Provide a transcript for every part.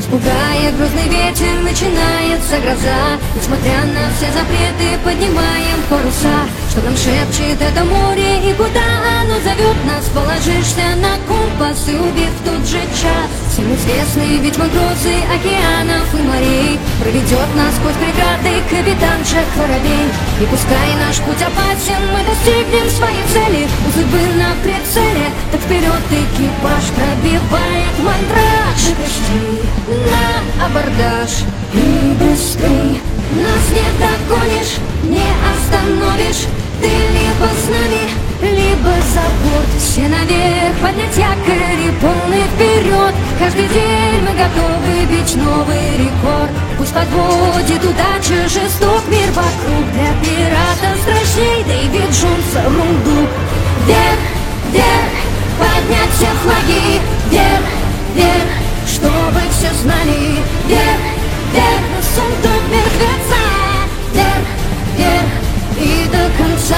Пугает грозный ветер, начинается гроза. Несмотря на все запреты, поднимаем паруса. Что нам шепчет это море и куда оно зовет нас? Положишься на компас и убив в тот же час. Всем известный ведьма грозы океанов и морей проведет нас сквозь преграды капитан Джек Воробей. И пускай наш путь опасен, мы достигнем своей цели. Узы бы на прицеле, так вперед экипаж пробивает мандраж. Пришли на абордаж и быстрей. Нас не догонишь, не остановишь. Ты либо с нами, либо за борт. Все наверх, поднять якорь и полный вперед. Каждый день мы готовы бить новый рекорд. Пусть подводит удача, жесток мир вокруг. Для пирата страшней Дэвид Джонса рундук. Вверх, вверх, поднять все флаги. Вверх, вверх, чтобы все знали. Вверх, вверх, сундук мертвеца. Вверх, вверх и до конца.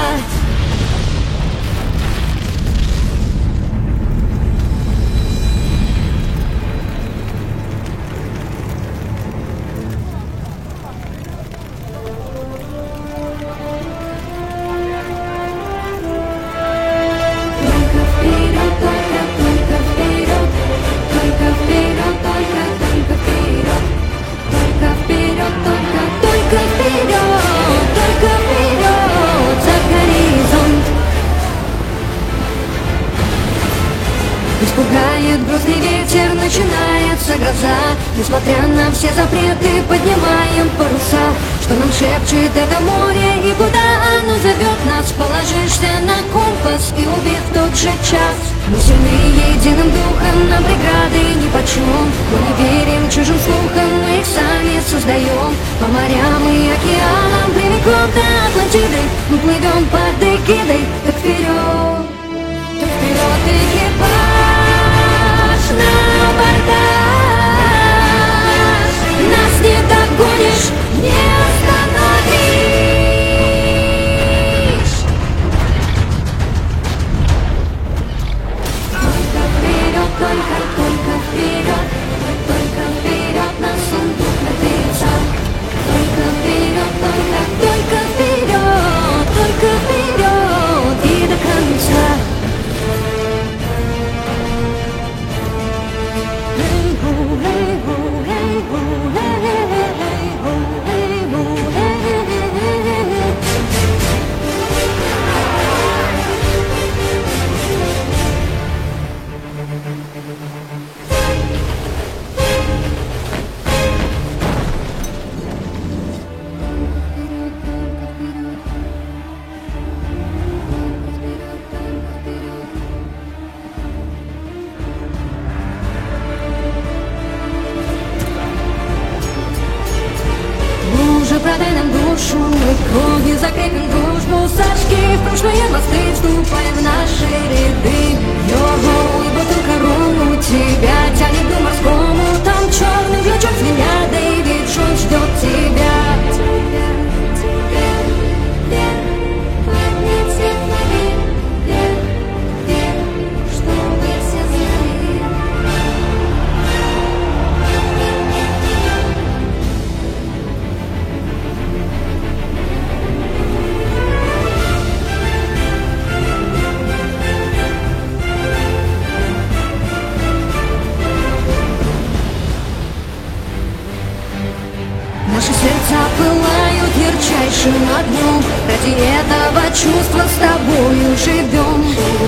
Испугает грозный ветер, начинается гроза. Несмотря на все запреты, поднимаем паруса. Что нам шепчет это море и куда оно зовет нас? Положишься на компас и убив в тот же час. Мы сильны единым духом, нам преграды нипочем. Мы не верим чужим слухам, мы их сами создаем. По морям и океанам прямиком до Атлантиды мы плывем под эгидой. Так вперед экипаж. На абордаж. Нас не догонишь, не остановишь. Только вперед, только вперед. Только вперед на сундук мертвеца. Только вперед, только вперед. Только вперед и до конца. Продай нам душу, мы кровью закрепим дружбу. Сожги в прошлые мосты, вступай в наши ряды. Йо-го, и бутылка рому тебя тянет к дну морскому. Там черный жучок звеня, Дэвид Джонс ждет тебя. Наши сердца пылают ярчайшим огнем. Ради этого чувства с тобою живем.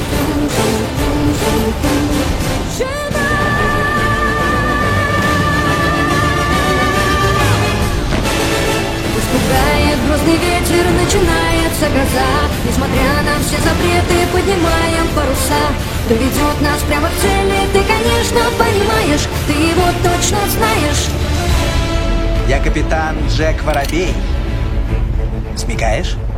Испугает грозный ветер, начинается гроза. Несмотря на все запреты, поднимаем паруса. Кто ведет нас прямо к цели, ты, конечно, понимаешь. Ты его точно знаешь. Я капитан Джек Воробей. Смекаешь?